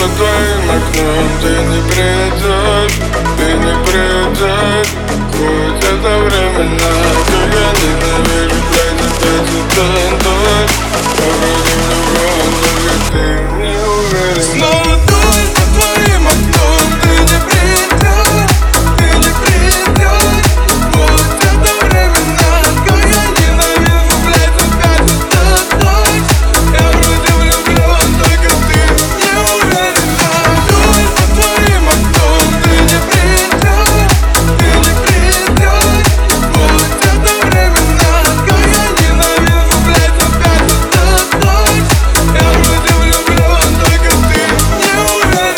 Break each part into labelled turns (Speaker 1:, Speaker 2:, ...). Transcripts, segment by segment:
Speaker 1: под твоим окном. Ты не придешь, ты не придешь. Хоть это временно, как я ненавижу плыть опять и танцевать. Я вроде влюблен, только ты не уверен. Снова дождь под твоим окном. Ты не придешь, ты не придешь. Вот это временно, как я ненавижу плыть опять и танцевать. Я вроде влюблен, только ты не уверен. Дождь под твоим окном. Ты не придешь, ты не придешь. Вот это временно, как я ненавижу плыть опять и танцевать. Я вроде влюблен, только ты не уверен.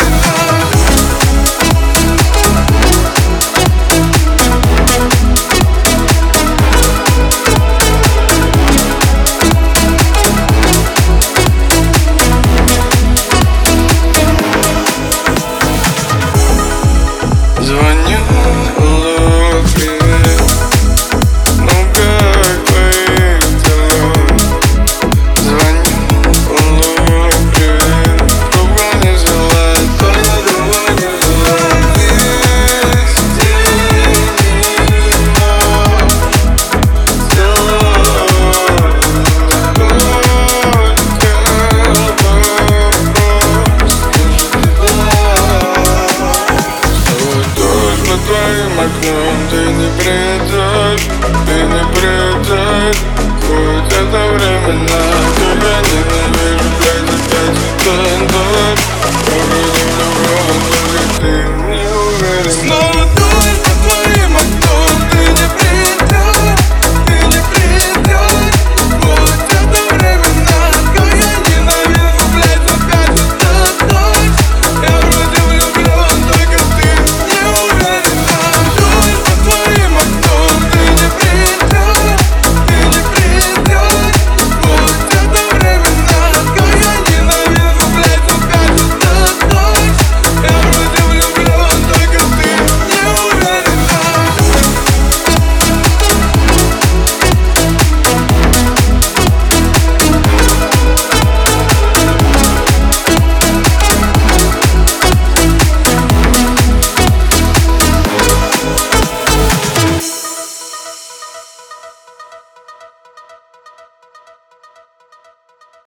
Speaker 1: Звоню, алло, привет. Ну как твои дела? Звоню, алло, привет. Трубку не взяла, то на другой не взяла. Весь день под твоим окном. Ты не придешь, ты не придешь. Хоть это временно,